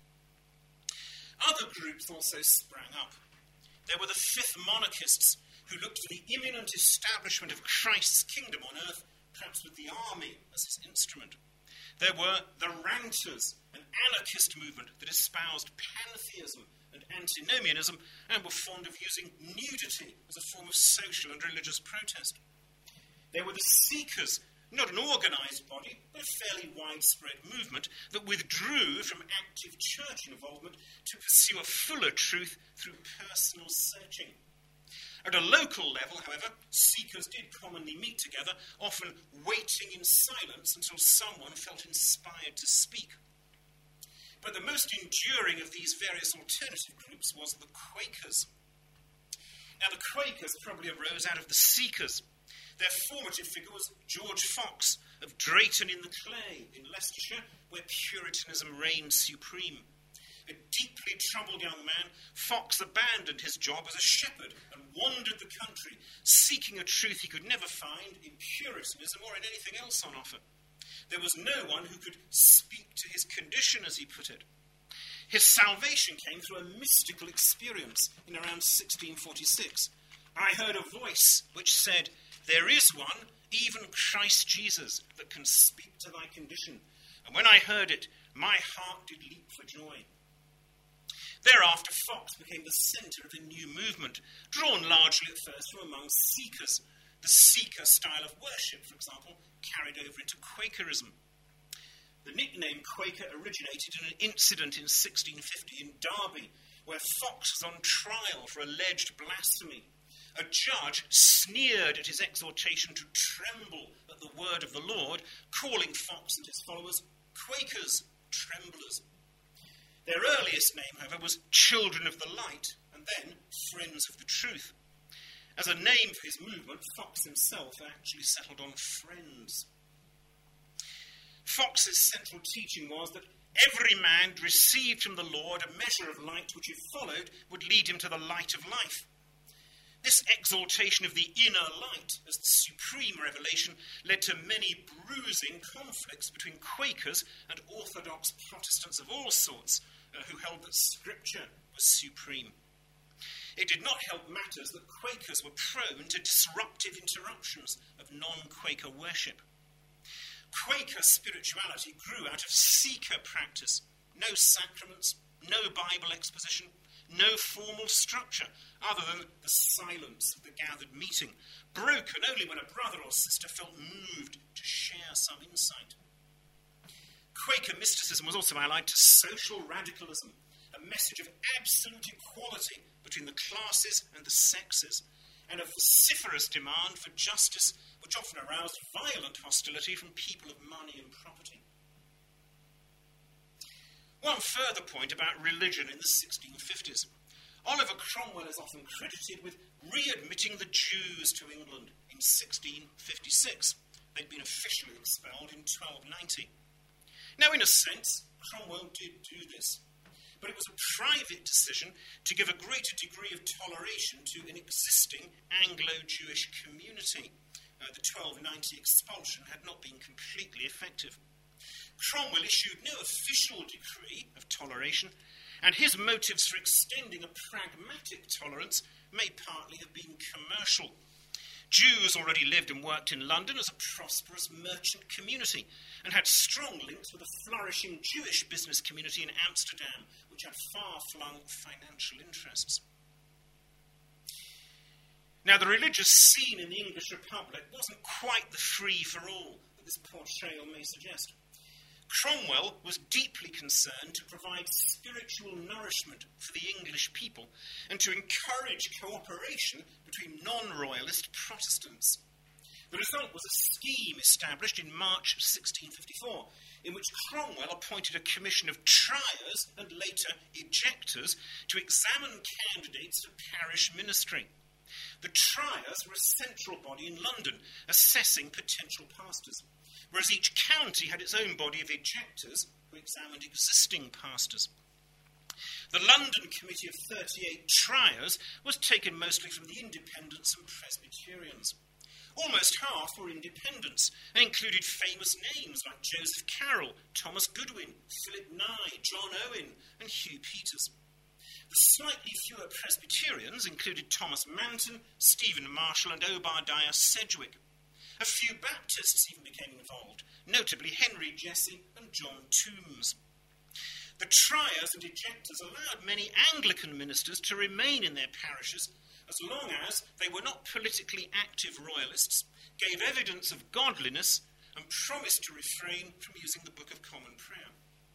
Other groups also sprang up. There were the Fifth Monarchists, who looked to the imminent establishment of Christ's kingdom on earth, perhaps with the army as his instrument. There were the Ranters, an anarchist movement that espoused pantheism and antinomianism and were fond of using nudity as a form of social and religious protest. There were the Seekers, not an organised body, but a fairly widespread movement that withdrew from active church involvement to pursue a fuller truth through personal searching. At a local level, however, seekers did commonly meet together, often waiting in silence until someone felt inspired to speak. But the most enduring of these various alternative groups was the Quakers. Now, the Quakers probably arose out of the Seekers. Their formative figure was George Fox of Drayton in the Clay in Leicestershire, where Puritanism reigned supreme. A deeply troubled young man, Fox abandoned his job as a shepherd and wandered the country, seeking a truth he could never find in Puritanism or in anything else on offer. There was no one who could speak to his condition, as he put it. His salvation came through a mystical experience in around sixteen forty-six. I heard a voice which said, "There is one, even Christ Jesus, that can speak to thy condition." And when I heard it, my heart did leap for joy. Thereafter, Fox became the centre of a new movement, drawn largely at first from among Seekers. The Seeker style of worship, for example, carried over into Quakerism. The nickname Quaker originated in an incident in sixteen fifty in Derby, where Fox was on trial for alleged blasphemy. A judge sneered at his exhortation to tremble at the word of the Lord, calling Fox and his followers Quakers, tremblers. Their earliest name, however, was Children of the Light, and then Friends of the Truth. As a name for his movement, Fox himself actually settled on Friends. Fox's central teaching was that every man received from the Lord a measure of light which, if followed, would lead him to the light of life. This exaltation of the inner light as the supreme revelation led to many bruising conflicts between Quakers and Orthodox Protestants of all sorts, uh, who held that Scripture was supreme. It did not help matters that Quakers were prone to disruptive interruptions of non-Quaker worship. Quaker spirituality grew out of Seeker practice. No sacraments, no Bible exposition, no formal structure other than the silence of the gathered meeting, broken only when a brother or sister felt moved to share some insight. Quaker mysticism was also allied to social radicalism, a message of absolute equality between the classes and the sexes, and a vociferous demand for justice which often aroused violent hostility from people of money and property. One further point about religion in the sixteen fifties. Oliver Cromwell is often credited with readmitting the Jews to England in sixteen fifty-six. They'd been officially expelled in twelve ninety. Now, in a sense, Cromwell did do this, but it was a private decision to give a greater degree of toleration to an existing Anglo-Jewish community. Uh, the twelve ninety expulsion had not been completely effective. Cromwell issued no official decree of toleration, and his motives for extending a pragmatic tolerance may partly have been commercial. Jews already lived and worked in London as a prosperous merchant community and had strong links with a flourishing Jewish business community in Amsterdam, which had far-flung financial interests. Now, the religious scene in the English Republic wasn't quite the free-for-all that this portrayal may suggest. Cromwell was deeply concerned to provide spiritual nourishment for the English people and to encourage cooperation between non-royalist Protestants. The result was a scheme established in March sixteen fifty-four, in which Cromwell appointed a commission of triers and later ejectors to examine candidates for parish ministry. The triers were a central body in London, assessing potential pastors, whereas each county had its own body of ejectors who examined existing pastors. The London Committee of thirty-eight triers was taken mostly from the Independents and Presbyterians. Almost half were Independents and included famous names like Joseph Carroll, Thomas Goodwin, Philip Nye, John Owen, and Hugh Peters. The slightly fewer Presbyterians included Thomas Manton, Stephen Marshall, and Obadiah Sedgwick. A few Baptists even became involved, notably Henry Jesse and John Toombs. The triers and ejectors allowed many Anglican ministers to remain in their parishes as long as they were not politically active royalists, gave evidence of godliness, and promised to refrain from using the Book of Common Prayer.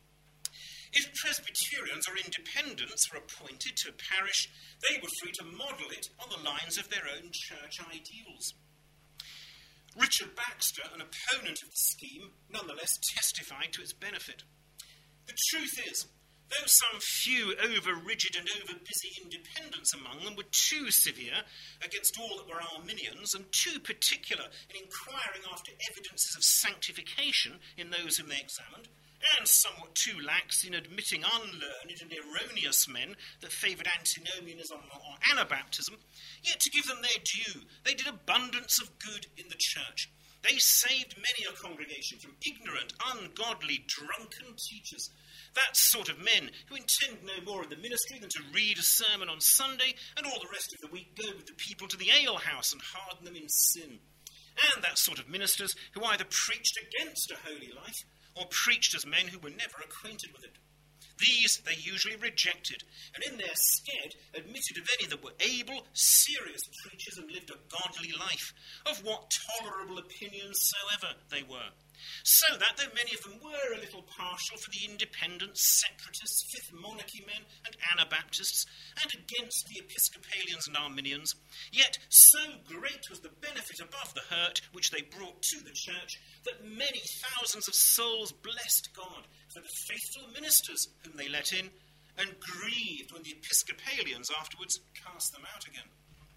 If Presbyterians or Independents were appointed to a parish, they were free to model it on the lines of their own church ideals. Richard Baxter, an opponent of the scheme, nonetheless testified to its benefit. The truth is, though some few over-rigid and over-busy Independents among them were too severe against all that were Arminians and too particular in inquiring after evidences of sanctification in those whom they examined, and somewhat too lax in admitting unlearned and erroneous men that favoured antinomianism or Anabaptism, yet to give them their due, they did abundance of good in the church. They saved many a congregation from ignorant, ungodly, drunken teachers, that sort of men who intend no more of the ministry than to read a sermon on Sunday and all the rest of the week go with the people to the alehouse and harden them in sin. And that sort of ministers who either preached against a holy life or preached as men who were never acquainted with it. These they usually rejected, and in their stead admitted of any that were able, serious preachers and lived a godly life, of what tolerable opinions soever they were. So that, though many of them were a little partial for the Independents, Separatists, Fifth Monarchy men, and Anabaptists, and against the Episcopalians and Arminians, yet so great was the benefit above the hurt which they brought to the church, that many thousands of souls blessed God for the faithful ministers whom they let in, and grieved when the Episcopalians afterwards cast them out again.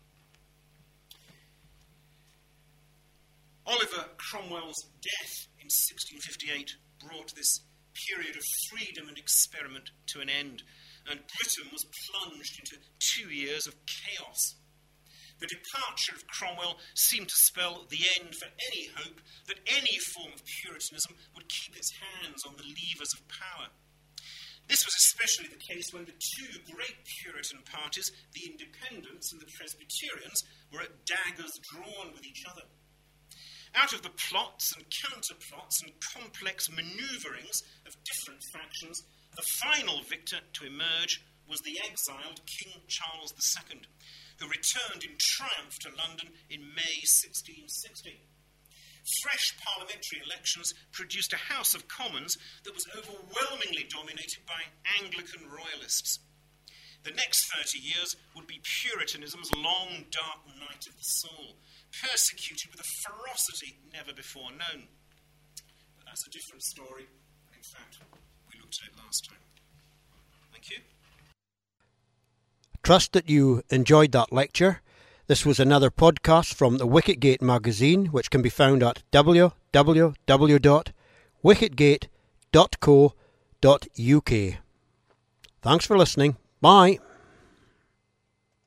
Oliver Cromwell's death in sixteen fifty-eight brought this period of freedom and experiment to an end, and Britain was plunged into two years of chaos. The departure of Cromwell seemed to spell the end for any hope that any form of Puritanism would keep its hands on the levers of power. This was especially the case when the two great Puritan parties, the Independents and the Presbyterians, were at daggers drawn with each other. Out of the plots and counterplots and complex manoeuvrings of different factions, the final victor to emerge was the exiled King Charles the Second, who returned in triumph to London in May sixteen sixty. Fresh parliamentary elections produced a House of Commons that was overwhelmingly dominated by Anglican royalists. The next thirty years would be Puritanism's long, dark night of the soul, persecuted with a ferocity never before known. But that's a different story. In fact, we looked at it last time. Thank you. Trust that you enjoyed that lecture. This was another podcast from the Wicketgate magazine, which can be found at w w w dot wicketgate dot co dot u k. Thanks for listening. Bye.